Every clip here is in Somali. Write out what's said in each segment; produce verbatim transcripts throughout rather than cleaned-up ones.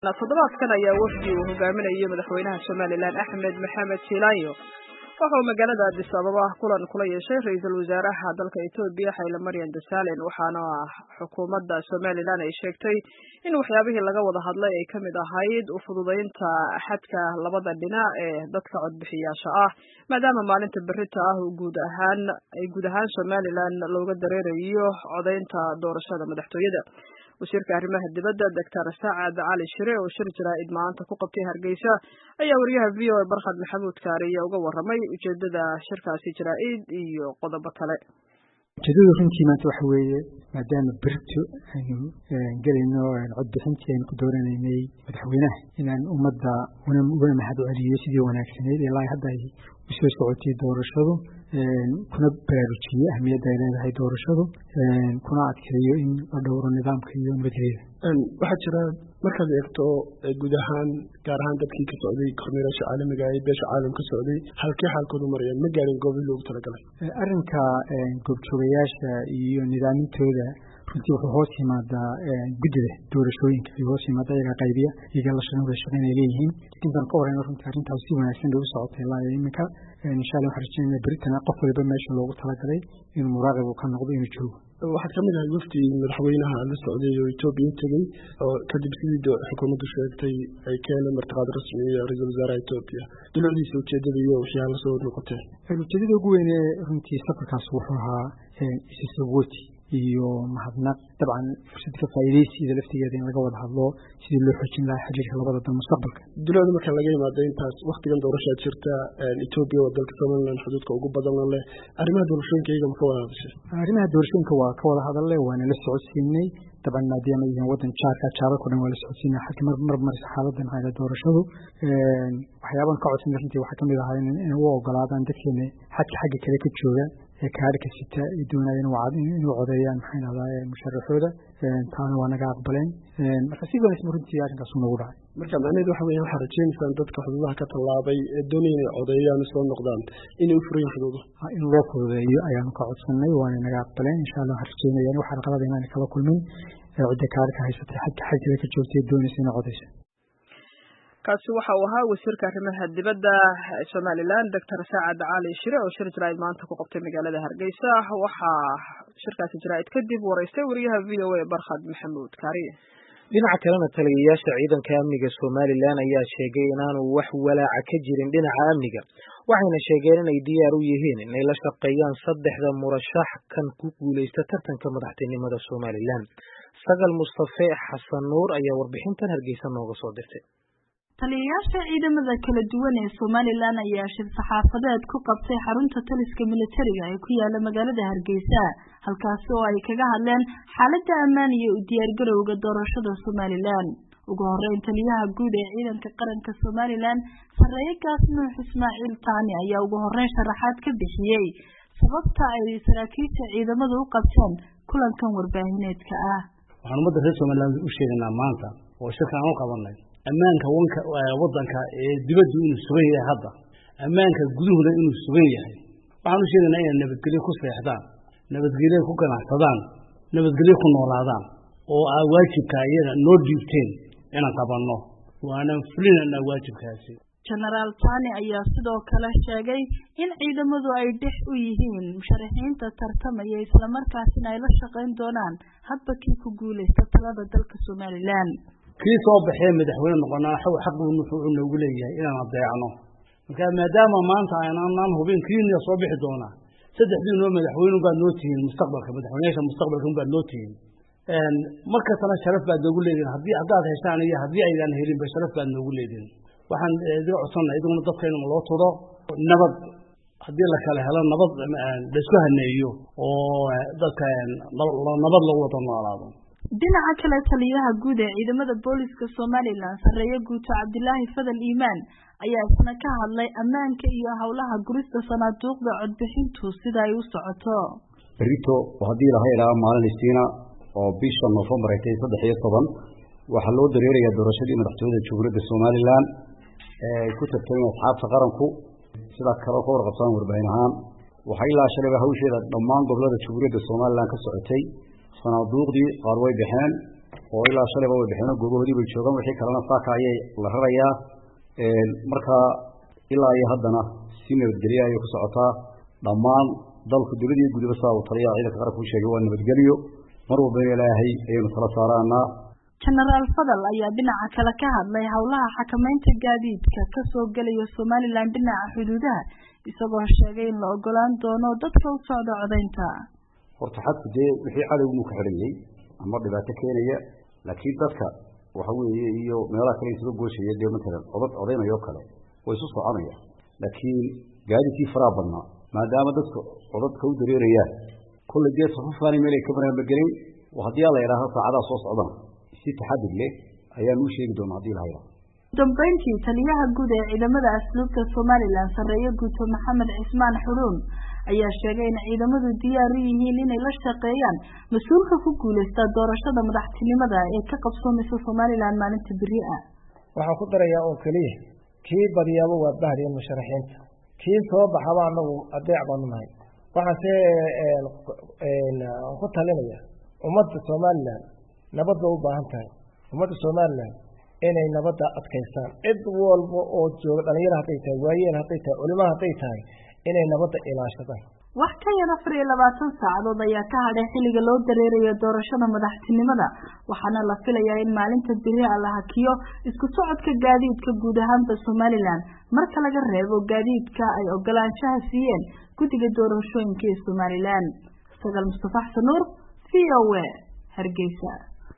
toddobaadkan ayaa wafdi uu hogaaminayo madaxweynaha Soomaaliland Axmed Maxamed Shilayo wuxuu magaalada Addis Ababa kulan kula yeeshay ra'iisul wasaaraha dalka Itoobiya Haile Mariam Desalegn waxaana xukuumadda Soomaaliland ay sheegtay in waxyaabihii laga wada hadlay ay kamid ahayd u fududeynta xadka labada dhinac ee dadka codbixiyaasha ah maadaama maalinta berrita ah uu guud ahaan ay guud ahaan Soomaaliland looga dareerayo codeynta doorashada madaxtooyada wasiirka arrimaha dibadda Doctor Saad Ali Shire oo shir jaraa'id maanta ku qabtay Hargeysa ayaa wariyaha V O A Barkhad Maxamuud Kaariye uga warramay ujeedada shirkaasi jaraa'id iyo qodobo kale. ujeedada runtii maanta waxa weeye maadaama berrito aynu galayno codbixintii aynu ku dooranaynay madaxweynaha inaan ummadda una mahad celiyo sidii wanaagsaneyd ilaa hadda ay u soo socotay doorashadu kuna baraarujiyo ahmiyadda ay leedahay doorashadu kuna adkeeyo in la dhowro nidaamka iyo nabadgelyada. waxaa jira markaad eegto guud ahaan gaar ahaan dadkii ka socday kormeerayaasha caalamiga ee beesha caalam ka socday halkee xaalkoodu marayaan ma gaarin goobii loogu talagalay arrinka goobjoogayaasha iyo nidaamintooda runtii wuxuu hoos yimaadaa guddida doorashooyinka ayuu hoos yimaada iyagaa qaybiya iyagaa la shaqeyn wada shaqeyn ay leeyihiin intaan ka warayno runtii arrintaas si wanaagsan bay u socotay ilaa iminka insha allah waxaan rajaynaa berritana qof waliba meesha loogu talagalay inuu muraaqib uu ka noqdo inuu joogo. waxaad kamid ahay wafdi madaxweynaha la socday oo Itoobiya tegey oo kadib sidii xukuumaddu sheegtay ay keeneen martiqaad rasmi ah ra'iisul wasaaraha Itoobiya dowladdiisa ujeedada iyo waxyaalo soo noqotay ujeedada ugu weyn ee runtii safarkaas wuxuu ahaa isisawoti iyo mahadnaq dabcan fursad ka faa'iideysiga laftigeeda in laga wada hadlo sidii loo xoojin lahaa xiriirka labada dal mustaqbalka. dowladda marka laga yimaado intaas waqtigan doorashada jirta Itoobiya oo dalka Soomaaliland xuduudka ugu badan leh arrimaha doorashooyinka iyaga ma ka wada hadashay arrimaha doorashooyinka waa ka wada hadalay waana la socodsiinay dabcan maadaama ay wadan jaarka jaarka dhan waa la socodsiinay xalka mar mar mar xaaladdan hay'ada doorashadu waxyaaban ka codsan runtii waxa kamid ahaa in uu ogolaadaan dadkeena xadka xagga kale ka jooga ee kaadhka sita ee doonayeen inuu codeeyaan maxay dhahdaa musharaxooda taana waa naga aqbaleen marka si wanaagsan runtii arrinkaas nagu dhacay. marka macnaheedu waxa weeyaan waxaa rajaynaysaan dadka xuduudaha ka tallaabay ee doonaya inay codeeyaan soo noqdaan inay u furayaan xuduudaha in loo fududeeyo ayaanu ka codsanay waana naga aqbaleen insha allah waxaan rajaynayaan waxa raqabada inaan kala kulmin cidda kaadhka haysatay xagga xagga ka joogtay doonaysa inay codeyso. kaasi waxa uu ahaa wasiirka arrimaha dibadda Soomaaliland Doctor Saad Ali Shire oo shir jaraa'id maanta ku qabtay magaalada Hargeysa waxaa shirkaasi jaraa'id kadib wareystay wariyaha V O A Barkhad Maxamuud Kaariye. dhinaca kalena taliyayaasha ciidanka amniga Soomaaliland ayaa sheegay inaanu wax walaaca ka jirin dhinaca amniga waxayna sheegeen inay diyaar u yihiin inay la shaqeeyaan saddexda murashax kan ku guuleysta tartanka madaxtinimada Soomaaliland. Sagal Mustafa Xasan Nuur ayaa warbixintan Hargeysa nooga soo dirtay. taliyayaasha ciidamada kala duwan ee Soomaaliland ayaa shir saxaafadeed ku qabtay xarunta taliska militariga ee ku yaala magaalada Hargeysa halkaas oo ay kaga hadleen xaaladda ammaan iyo u diyaargarowga doorashada Soomaaliland. ugu horeyn taliyaha guud ee ciidanka qaranka Soomaaliland Saraakiil Nuux Ismaaciil Taani ayaa ugu horeyn sharaxaad ka bixiyay sababta ay saraakiisha ciidamadu u qabteen kulankan warbaahineedka ah. waxaan ummadda reer Soomaaliland u sheegnaa maanta oo shirkaan u qabanay ammaanka wanka wadanka ee dibadda inuu sugan yahay hadda ammaanka guduhuna inuu sugan yahay waxaan u sheegnaa in nabadgelyo ku seexdaan nabadgelyo ku ganacsadaan nabadgelyo ku noolaadaan oo ay waajibka iyaga noo dhiibteen inaan qabanno waana fulinayna waajibkaasi. General Tani ayaa sidoo kale sheegay in ciidamadu ay dhex u yihiin musharaxiinta tartamaya isla markaasina ay la shaqeyn doonaan hadba kii ku guuleysta talada dalka Soomaaliland. kii soo baxay madaxweyne noqonaa xaq uu wuxuu noogu leeyahay inaan adeecno marka maadaama maanta aanan hubin kiina soo bixi doona saddexdii noo madaxweyne baa noo tihiin mustaqbalka madaxweynaha mustaqbalka baa noo tihiin een marka sana sharaf baa noogu leeyahay hadii hadaad heshaan iyo hadii aydan helin ba sharaf baa noogu leeyahay waxaan idin codsanay idin dadkeena loo todo nabad hadii la kala helo nabad isku haneeyo oo dadka nabad lagu wada noolaado. dhinaca kale taliyaha guud ee ciidamada booliska Soomaaliland Sareeye Guuto Cabdilaahi Fadal Iimaan ayaa isna ka hadlay ammaanka iyo hawlaha gurista sanaaduuqda codbixintu sida ay u socoto. berrito hadii la hayraa maalin isniina oo bisha November ay saddex iyo toban waxa loo dareerayaa doorashadii madaxtooyada Jamhuuriyadda Soomaaliland ee ku tartamay asxaabta qaranku sida kale oo warqabsan warbaahin ahaan waxa ilaa shalay hawsheeda dhammaan gobolada Jamhuuriyadda Soomaaliland ka socotay sanaaduuqdii qaar way bixeen oo ilaa shalayba way bixineen goobahoodii bay joogaan wixii kalena saaka ayay la rarayaa marka ilaa iyo haddana si nabadgelyo ayay ku socotaa dhammaan dalku dowladda iyo gudaba saa uu taliyaa ciidanka qaranka u sheegay waa nabadgelyo mar walba ilaahay ayaynu kala saaraanaa. Generaal Fadal ayaa dhinaca kale ka hadlay howlaha xakamaynta gaadiidka ka soo galaya Somaliland dhinaca xuduudaha isagoo sheegay in la ogolaan doono dadka u socda codaynta. horta xadku dee wixii cadowgu uu ka xidhayay ama dhibaato keenaya laakiin dadka waxa weeye iyo meelaha kale isoo gooshaya dee matalan codad codaynayo kale way isu soconaya laakiin gaadiidkii faraha badnaa maadaama dadka codadka u dareerayaan kulle dee safuufani meel ay ka barnaamijgelin oo haddii la yidhaaho saacadaha soo socdana si taxadir leh ayaan u sheegi doonaa haddii la hayo. dambeyntii taliyaha guud ee ciidamada asluubta Somaliland sareeyo guuto Maxamed Cismaan Xuruun ayaa sheegay in ciidamadu diyaar u yihiin inay la shaqeeyaan mas'uulka ku guuleysta doorashada madaxtinimada ee ka qabsoomeysa Somaliland maalinta beri ah. waxaan ku darayaa oo kaliya kii badiyaabo waa bahdeen musharaxiinta kii soo baxaba anagu adeec baan nahay waxaan ee ku talinaya ummadda Somaliland nabad u baahan tahay ummadda Somaliland inay nabadda adkeystaan cid walba oo jooga dhalinyarada haday tahay waayeen haday tahay culimada haday tahay inay nabadda ilaashadaan. wax ka yar afar iyo labaatan saacadood ayaa ka hadhay xilliga loo dareerayo doorashada madaxtinimada waxaana la filayaa in maalinta beri la hakiyo isku socodka gaadiidka guud ahaanba Somaliland marka laga reebo gaadiidka ay ogolaanshaha siiyeen guddiga doorashooyinka ee Somaliland. Sagal Mustafa Xanuur V O A Hargeysa.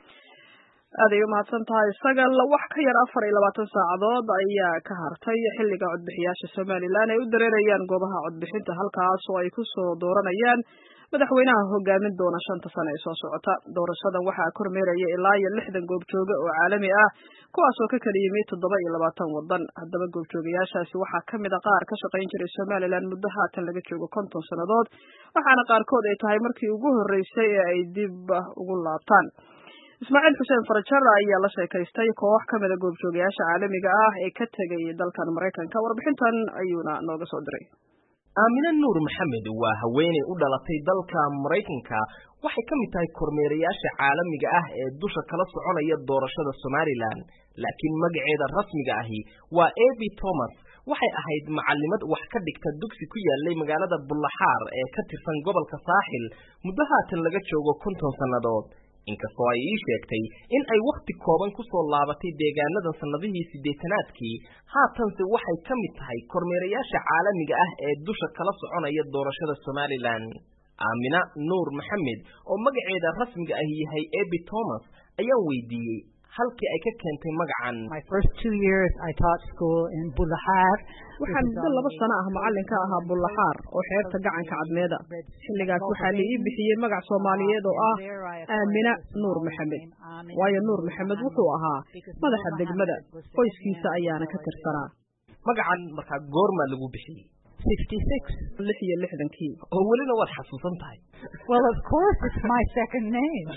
aday u mahadsan tahay sagal wax ka yar afar iyo labaatan saacadood ayaa ka hartay xilliga codbixiyaasha Somaliland ay u dareerayaan goobaha codbixinta halkaas oo ay ku soo dooranayaan madaxweynaha hogaamin doona shanta sano ee soo socota. doorashada waxaa kormeeraya ilaa iyo lixdan goobjooge oo caalami ah kuwaas oo ka kala yimid toddoba iyo labaatan wadan. haddaba goobjoogayaashaasi waxaa ka mid ah qaar ka shaqayn jiray Somaliland muddo haatan laga joogo konton sannadood waxaana qaarkood ay tahay markii ugu horeysay ee ay dib ugu laabtaan. Ismaaciil Xuseen Farajar ayaa la sheekaystay koox ka mid ah goobjoogayaasha caalamiga ah ee ka tagay dalkan Mareykanka warbixintan ayuuna nooga soo diray. Aamina Nuur Maxamed waa haweeney u dhalatay dalka Mareykanka waxay ka mid tahay kormeerayaasha caalamiga ah ee dusha kala soconaya doorashada Somaliland laakiin magaceeda rasmiga ahi waa Abby Thomas waxay ahayd macallimad wax ka dhigta dugsi ku yaalay magaalada Bullaxaar ee ka tirsan gobolka Saaxil muddo haatan laga joogo konton sannadood. inkastoo ay ii sheegtay in ay waqti kooban ku soo laabatay deegaanadan sanadihii sideetanaadkii haatanse waxay ka mid tahay kormeerayaasha caalamiga ah ee dusha kala soconaya doorashada Somaliland. Aamina Nuur Maxamed oo magaceeda rasmiga ah yahay Abby Thomas ayaan weydiiyey halkii ay ka keentay magacan. My first two years I taught school in Bullaxaar. waxaan muddo laba sano ah macallin ka ahaa Bullaxaar oo xeebta gacanka cadmeeda. xilligaas waxaa la ii bixiyey magac Soomaaliyeed oo ah Aamina Nuur Maxamed. waayo Nuur Maxamed wuxuu ahaa madaxa degmada qoyskiisa ayaana ka tirsanaa. magacan markaa goorma lagu bixiyey? sixty-six lix iyo lixdankii oo welina waad xasuusan tahay. Well, of course it's my second name.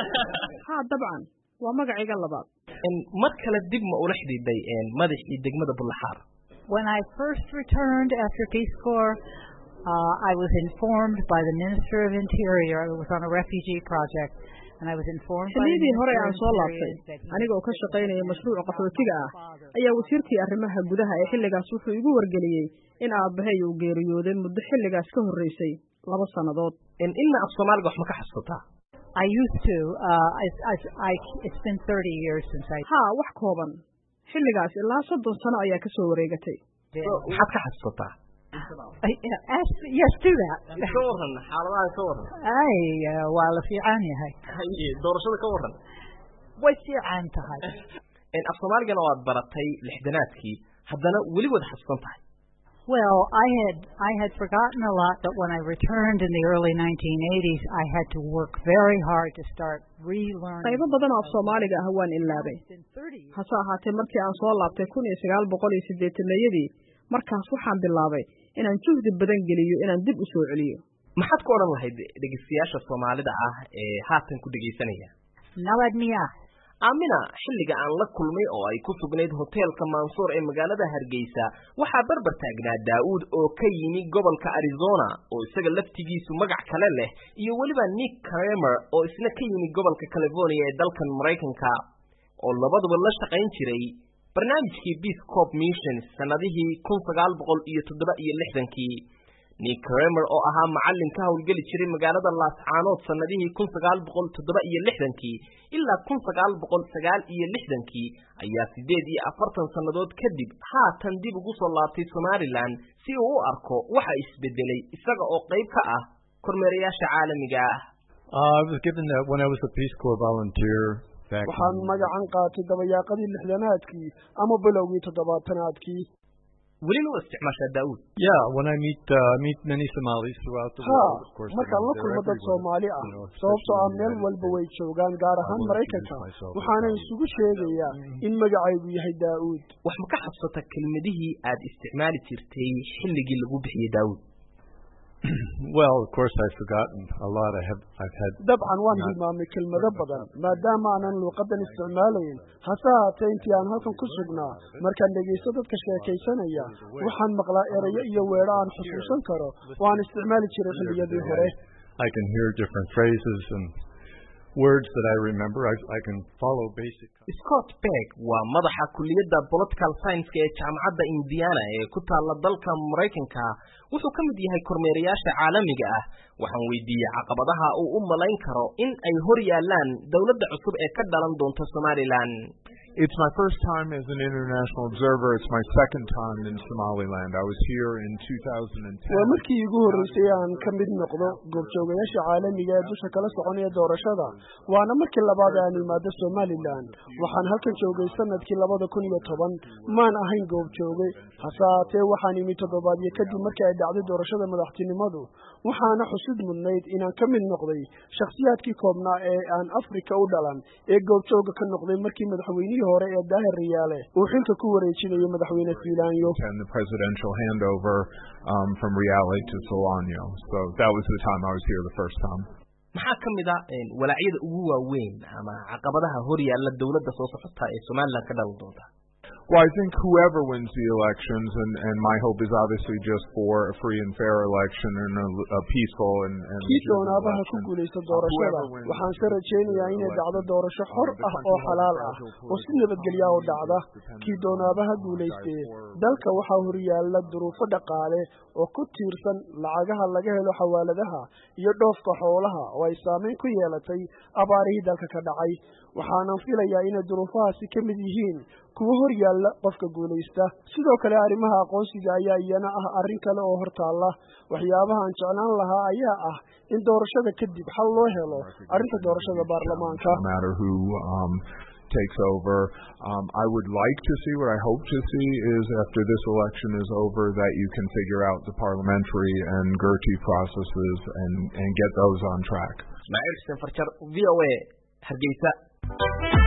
ha dabcan waa magacayga labaad. in mar kale dib ma ula xidhiidhay in madaxii degmada Bullaxaar. When I first returned after Peace Corps, uh, I was informed by the Minister of Interior. I was on a refugee project, and I was informed by the xilligii hore Minister aan of soo Interior laabtay aniga oo ka shaqaynaya mashruuca qaxootiga ah ayaa wasiirkii arrimaha gudaha ee xilligaas wuxuu igu wargeliyey in aabbahay uu geeriyooday muddo xilligaas ka horreysay laba sannadood. in inna af Soomaaliga wax ma ka xasuutaa? I used to. Uh, I, I, I, it's been thirty years since I. ha wax kooban xilligaas ilaa soddon sano ayaa ka soo wareegatay. maxaad ka xasuutaa? Ask, yes, do that. ka waran xaaladaha ka waran. Ay, waa la fiican yahay. haye doorashada ka waran. way fiican tahay. in af Soomaaligana waad baratay lixdanaadkii haddana weli wad xasuusan tahay. Well, I had I had forgotten a lot, but when I returned in the early nineteen eighties, I had to work very hard to start relearning. qaybo badan oo af Soomaaliga ah waan ilaabay. hase ahaatee markii aan soo laabtay kun iyo sagaal boqol iyo siddeetan-yadii markaas waxaan bilaabay inaan juhdi badan geliyo inaan dib u soo celiyo. maxaad ku oran lahayd dhegeystayaasha Soomaalida ah ee haatan ku dhegeysanaya? Nabad miya. aamina xilliga aan la kulmay oo ay ku sugnayd hoteelka Mansour ee magaalada Hargeysa waxaa barbar taagnaa Daawud oo ka yimi gobolka Arizona oo isaga laftigiisu magac kale leh iyo waliba Nick Kramer oo isna ka yimi gobolka California ee dalkan Mareykanka oo labaduba la shaqayn jiray barnaamijkii Peace Corps Mission sanadihii kun sagaal boqol iyo toddoba iyo lixdan-kii. Nick Kramer oo ahaa macallin ka howlgeli jiray magaalada Las Caanood sanadihii kun sagaal boqol toddoba iyo lixdan-kii ilaa kun sagaal boqol sagaal iyo lixdan-kii ayaa sideed iyo afartan sannadood kadib haatan dib ugu soo laabtay Somaliland si uu u arko waxa isbedelay isaga oo qayb ka ah kormeerayaasha caalamiga ah. I was given that when I was a Peace Corps volunteer. waxaan magacan qaatay dabayaaqadii lixdanaadkii ama bilowgii toddobaatanaadkii. Weli loo isticmaashaa Daawud? Yeah, when I meet uh, meet many Somalis throughout the world, of course. markaan la kulmo dad Soomaali ah sababtoo ah meel walba way joogaan gaar ahaan Mareykanka waxaana isugu sheegayaa in magacaygu yahay Daawud. wax ma ka xasuusta kelmadihii aad isticmaali jirtay xilligii lagu bixiyay Daawud? Well, of course I've forgotten a lot. I have I've had dabcan waan hilmaamay kelmado badan maadaama aanan luuqadan isticmaalayn hase haatee intii aan halkan ku sugnaa markaan dhegeysto dadka sheekaysanaya waxaan maqlaa erayo iyo weedho aan xusuusan karo oo aan isticmaali jiray xilliyadii hore. I can hear different phrases and words that I remember. I, I can follow basic. Scott Peck waa madaxa kulliyadda political science ee jaamacadda Indiana ee ku taala dalka Mareykanka. Wuxuu ka mid yahay kormeerayaasha caalamiga ah. Waxaan weydiiyay caqabadaha uu u malayn karo in ay hor yaalaan dawladda cusub ee ka dhalan doonta Somaliland. It's my first time as an international observer. It's my second time in Somaliland. I was here in two thousand ten. Waa markii ugu horeysay aan ka mid noqdo goobjoogayaasha caalamiga ee dusha kala soconaya doorashada. Waana markii labaad aan imaado Somaliland. Waxaan halkan joogay sanadkii labada kun iyo toban. Maan ahayn goobjoogay. Hase haatee waxaan imi toddobaadyo kadib markii ay dhacday doorashada madaxtinimadu. Waxaana xusid mudnayd inaan ka mid noqday shakhsiyaadkii koobnaa ee aan Afrika u dhalan ee goobjooga ka noqday markii madaxweynaha hore ee Daahir Riyaale uu xilka ku wareejinayay madaxweyne Silanyo. And the presidential handover um, from Riyaale to Silanyo. So that was the time I was here the first time. maxaa ka mid ah walaacyada ugu waaweyn ama caqabadaha hor yaalla dawladda soo socota ee Somaliland ka dhalan doonta? Well, I think whoever wins the elections, and, and my hope is obviously just for a free and fair election and a, a peaceful and, and kii doonaaba ha ku guulaysto doorashada waxaan ka rajaynayaa inay dhacdo doorasho xor ah oo xalaal ah oo si nabadgelya u dhacda. kii doonaaba ha guulaystee dalka waxaa hor yaalla duruufo dhaqaale oo ku tiirsan lacagaha laga helo xawaaladaha iyo dhoofka xoolaha oo ay saameyn ku yeelatay abaarihii dalka ka dhacay. waxaanan filayaa inay duruufahaasi ka mid yihiin kuwa hor yaalla qofka guulaysta. sidoo kale arrimaha aqoonsiga ayaa iyana ah arrin kale oo hortaalla. waxyaabaha aan jeclaan lahaa ayaa ah in doorashada kadib xal loo helo arrinta doorashada baarlamaanka. takes over. Um, I would like to see, what I hope to see is after this election is over, that you can figure out the parliamentary and G R T processes and, and get those on track. Ismail Farjar, V O A, Hargeysa.